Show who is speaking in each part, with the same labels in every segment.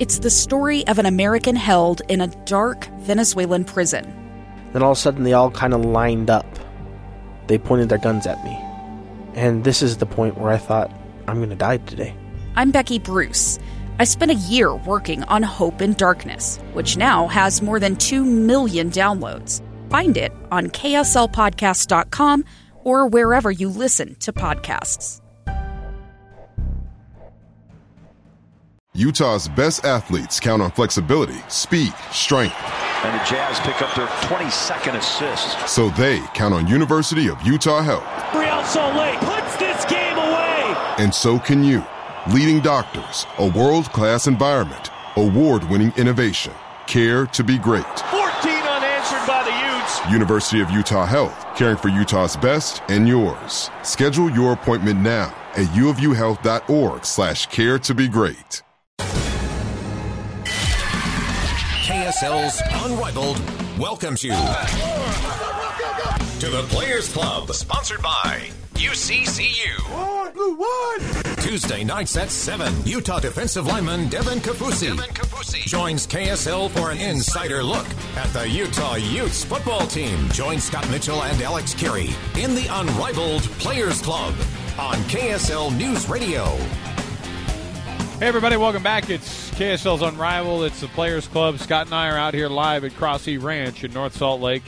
Speaker 1: It's the story of an American held in a dark Venezuelan prison.
Speaker 2: Then all of a sudden they all kind of lined up. They pointed their guns at me. And this is the point where I thought, I'm going to die today.
Speaker 1: I'm Becky Bruce. I spent a year working on Hope in Darkness, which now has more than 2 million downloads. Find it on kslpodcast.com or wherever you listen to podcasts.
Speaker 3: Utah's best athletes count on flexibility, speed, strength.
Speaker 4: And the Jazz pick up their 22nd assist.
Speaker 3: So they count on University of Utah Health.
Speaker 5: Real Salt Lake puts this game away.
Speaker 3: And so can you. Leading doctors, a world-class environment, award-winning innovation, care to be great.
Speaker 5: 14 unanswered by the Utes.
Speaker 3: University of Utah Health, caring for Utah's best and yours. Schedule your appointment now at uofuhealth.org/care to be great.
Speaker 6: KSL's Unrivaled welcomes you to the Players Club, sponsored by UCCU.
Speaker 7: One, blue, one.
Speaker 6: Tuesday nights at 7, Utah defensive lineman Devin Kafusi joins KSL for an insider look at the Utah Utes football team. Join Scott Mitchell and Alex Carey in the Unrivaled Players Club on KSL News Radio.
Speaker 8: Hey, everybody, welcome back. It's KSL's Unrivaled. It's the Players Club. Scott and I are out here live at Crossy Ranch in North Salt Lake.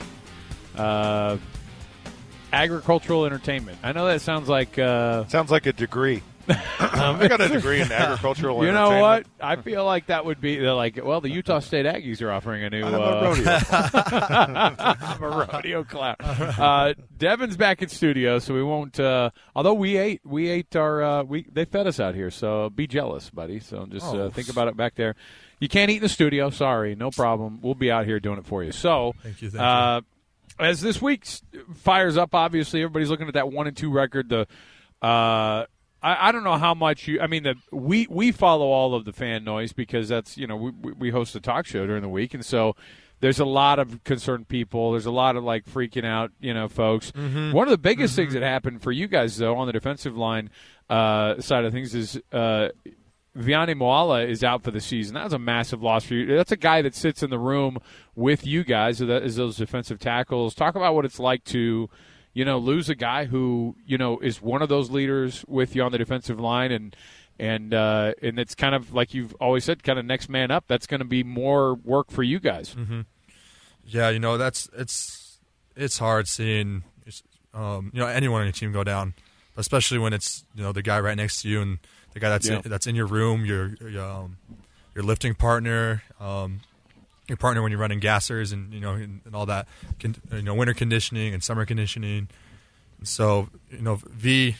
Speaker 8: Agricultural entertainment. I know that sounds like a
Speaker 9: degree. I got a degree in agricultural entertainment.
Speaker 8: You know what? I feel like that would be like, well, the Utah State Aggies are offering a new
Speaker 9: I'm a rodeo.
Speaker 8: I'm a rodeo clown. Devin's back in studio, so we won't. Although we ate our. They fed us out here, so be jealous, buddy. So just think about it back there. You can't eat in the studio. Sorry, no problem. We'll be out here doing it for you. So
Speaker 7: Thank you.
Speaker 8: As this week fires up, obviously everybody's looking at that 1-2 record. I don't know how much you. I mean, we follow all of the fan noise because that's we host a talk show during the week, and so there's a lot of concerned people. There's a lot of like freaking out, folks. Mm-hmm. One of the biggest things that happened for you guys though on the defensive line side of things is Vianney Moala is out for the season. That was a massive loss for you. That's a guy that sits in the room with you guys as those defensive tackles. Talk about what it's like to. Lose a guy who, is one of those leaders with you on the defensive line, and it's kind of like you've always said, kind of next man up. That's going to be more work for you guys.
Speaker 7: Mm-hmm. Yeah, it's hard seeing anyone on your team go down, especially when it's the guy right next to you and the guy that's in your room, your lifting partner. Your partner when you're running gassers and and all that, winter conditioning and summer conditioning. And so V,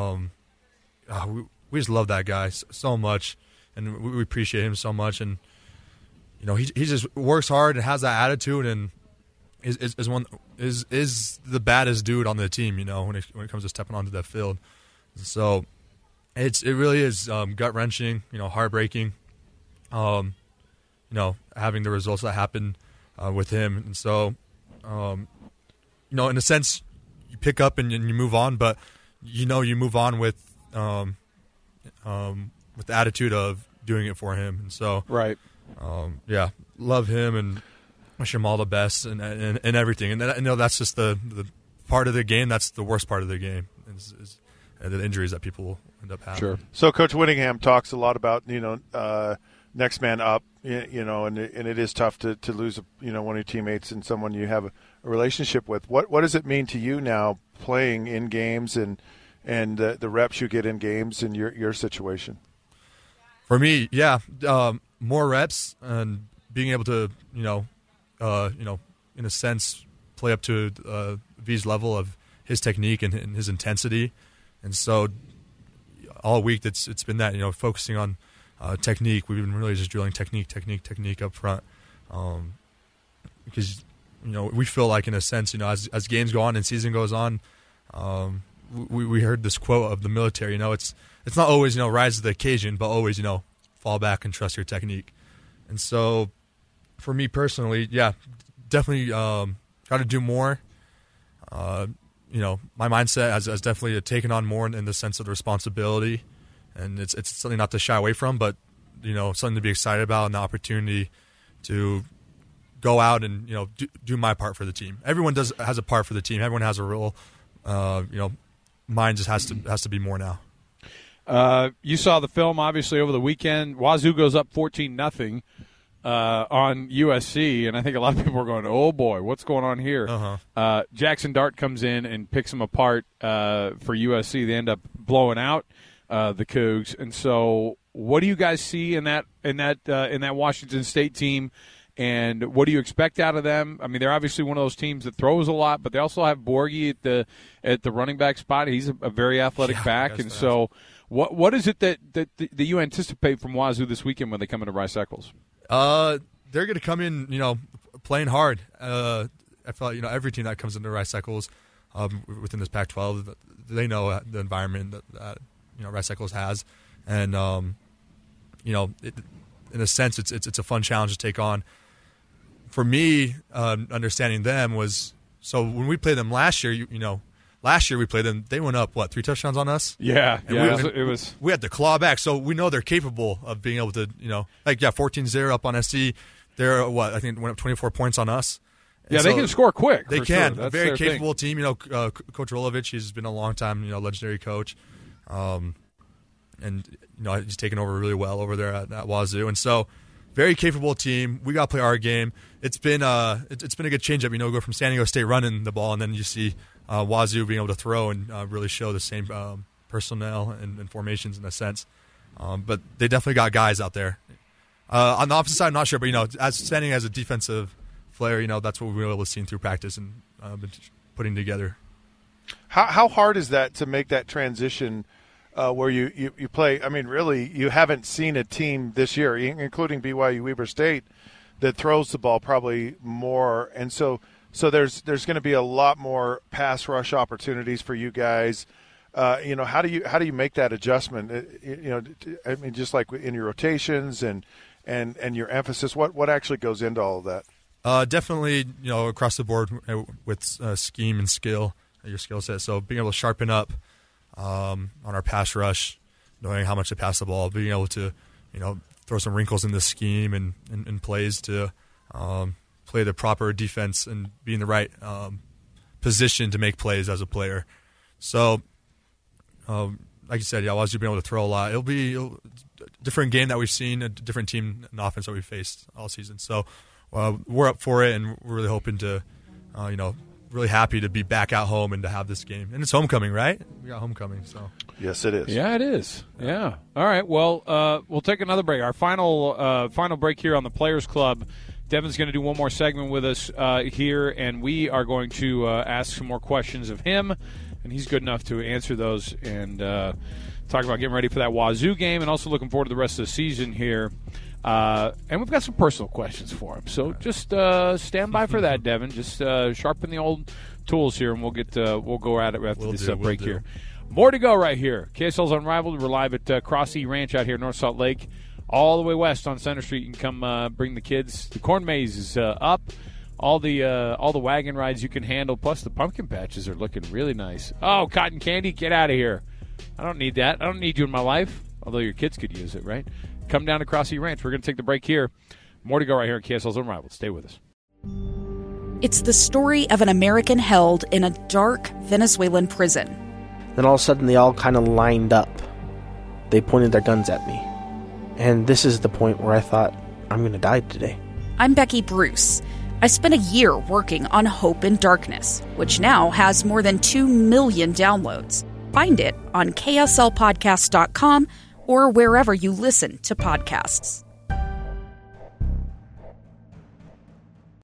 Speaker 7: we just love that guy so much, and we appreciate him so much. And he just works hard and has that attitude, and is the baddest dude on the team. When it comes to stepping onto that field. And so it really is gut wrenching, heartbreaking. Having the results that happened with him. And so, in a sense, you pick up and you move on, but, you move on with the attitude of doing it for him. And so,
Speaker 8: right.
Speaker 7: Love him and wish him all the best and everything. And that's just the part of the game. That's the worst part of the game is the injuries that people end up having.
Speaker 8: Sure.
Speaker 9: So Coach Whittingham talks a lot about, next man up, and it is tough to lose, one of your teammates and someone you have a relationship with. What does it mean to you now playing in games and the reps you get in games in your situation?
Speaker 7: For me, more reps and being able to, in a sense, play up to V's level of his technique and his intensity. And so all week it's been that, focusing on technique. We've been really just drilling technique up front, because we feel like, in a sense, as games go on and season goes on, we heard this quote of the military. It's not always rise to the occasion, but always fall back and trust your technique. And so, for me personally, definitely got to do more. My mindset has definitely taken on more in the sense of the responsibility. And it's something not to shy away from, but something to be excited about, and the opportunity to go out and do my part for the team. Everyone has a part for the team. Everyone has a role. Mine just has to be more now.
Speaker 8: You saw the film obviously over the weekend. Wazoo goes up 14-0 on USC, and I think a lot of people are going, "Oh boy, what's going on here?" Jackson Dart comes in and picks them apart for USC. They end up blowing out the Cougs. And so, what do you guys see in that Washington State team? And what do you expect out of them? I mean, they're obviously one of those teams that throws a lot, but they also have Borghi at the running back spot. He's a very athletic back, and so what is it that you anticipate from Wazoo this weekend when they come into Rice-Eccles?
Speaker 7: They're going to come in, playing hard. I feel like every team that comes into Rice-Eccles within this Pac-12, they know the environment that Rice-Eccles has, and in a sense, it's a fun challenge to take on. For me, understanding them was, so when we played them last year, last year we played them, they went up, 3 touchdowns on us?
Speaker 8: Yeah.
Speaker 7: It was. We had to claw back, so we know they're capable of being able to, 14-0 up on SC. They're, I think went up 24 points on us.
Speaker 8: And they can score quick.
Speaker 7: They can. Sure. A very capable team. Coach Rolovich, he's been a long time, legendary coach. And, he's taken over really well over there at Wazoo. And so, very capable team. We got to play our game. It's been a good change-up. Go from San Diego State running the ball, and then you see Wazoo being able to throw and really show the same personnel and formations in a sense. But they definitely got guys out there. On the opposite side, I'm not sure, but as standing as a defensive player, that's what we've been able to see through practice and been putting together.
Speaker 9: How hard is that to make that transition where you play? I mean, really, you haven't seen a team this year, including BYU Weber State, that throws the ball probably more, and so there's going to be a lot more pass rush opportunities for you guys. How do you make that adjustment? I mean, just like in your rotations and your emphasis, what actually goes into all of that?
Speaker 7: Definitely, across the board with scheme and skill, your skill set. So being able to sharpen up on our pass rush, knowing how much to pass the ball, being able to, throw some wrinkles in the scheme and plays to play the proper defense and be in the right position to make plays as a player. So, like you said, Wazoo being able to throw a lot. It'll be a different game that we've seen, a different team and offense that we've faced all season. So we're up for it, and we're really hoping to, really happy to be back at home and to have this game. And it's homecoming, right? We got homecoming, so.
Speaker 9: Yes, it is.
Speaker 8: Yeah, it is. Yeah. All right. Well, we'll take another break. Our final break here on the Players Club. Devin's going to do one more segment with us here, and we are going to ask some more questions of him, and he's good enough to answer those and talk about getting ready for that Wazoo game and also looking forward to the rest of the season here. And we've got some personal questions for him. So just stand by for that, Devin. Just sharpen the old tools here, and we'll go at it after this break here. More to go right here. KSL's Unrivaled. We're live at Crossy Ranch out here in North Salt Lake, all the way west on Center Street. You can come bring the kids. The corn maze is up. All the wagon rides you can handle, plus the pumpkin patches are looking really nice. Oh, cotton candy, get out of here. I don't need that. I don't need you in my life, although your kids could use it, right? Come down to Crossy Ranch. We're going to take the break here. More to go right here at KSL's Unrivaled. Stay with us.
Speaker 1: It's the story of an American held in a dark Venezuelan prison.
Speaker 2: Then all of a sudden they all kind of lined up. They pointed their guns at me. And this is the point where I thought, I'm going to die today.
Speaker 1: I'm Becky Bruce. I spent a year working on Hope in Darkness, which now has more than 2 million downloads. Find it on kslpodcast.com or wherever you listen to podcasts.